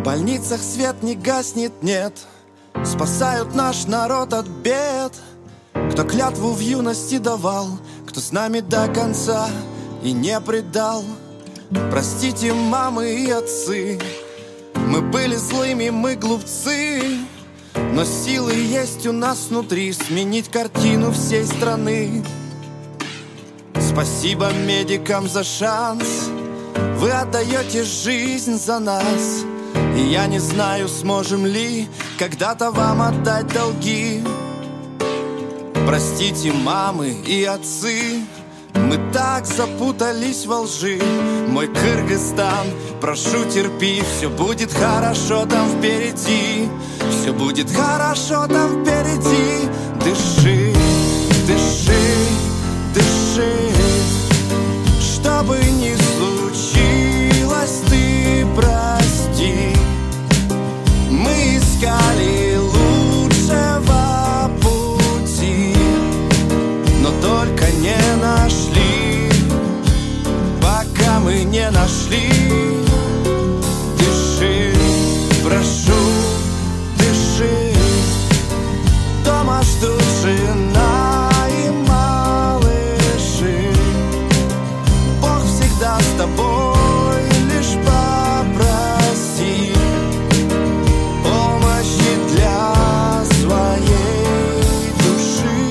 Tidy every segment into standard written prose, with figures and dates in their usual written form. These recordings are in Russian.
больницах свет не гаснет, нет. Спасают наш народ от бед. Кто клятву в юности давал, кто с нами до конца и не предал. Простите, мамы и отцы, мы были злыми, мы глупцы, но силы есть у нас внутри сменить картину всей страны. Спасибо медикам за шанс, вы отдаете жизнь за нас. И я не знаю, сможем ли когда-то вам отдать долги. Простите, мамы и отцы, мы так запутались во лжи. Мой Кыргызстан, прошу, терпи, все будет хорошо там впереди. Все будет хорошо там впереди. Дыши, дыши, дыши. Что бы ни случилось, ты прости. Мы искали лучшего пути, но только не нашли, пока мы не нашли. Дыши, прошу, дыши. Дома ждут жена и малыши. Бог всегда с тобой, лишь попроси помощи для своей души.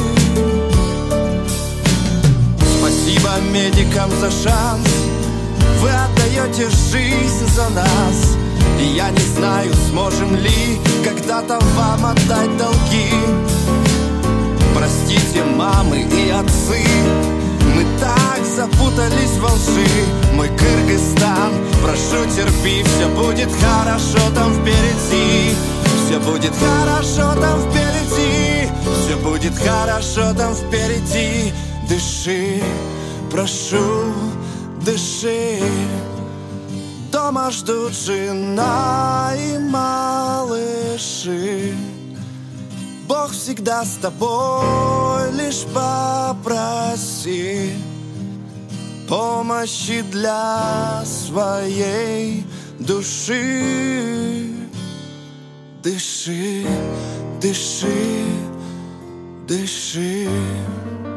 Спасибо медикам за шанс, вы отдаете жизнь за нас. И я не знаю, сможем ли когда-то вам отдать долги. Простите, мамы и отцы, мы так запутались во лжи. Мой Кыргызстан, прошу, терпи, все будет хорошо там впереди. Все будет хорошо там впереди. Все будет хорошо там впереди. Дыши, прошу, дыши. Дома ждут жена и малыши. Бог всегда с тобой, лишь попроси помощи для своей души. Дыши, дыши, дыши.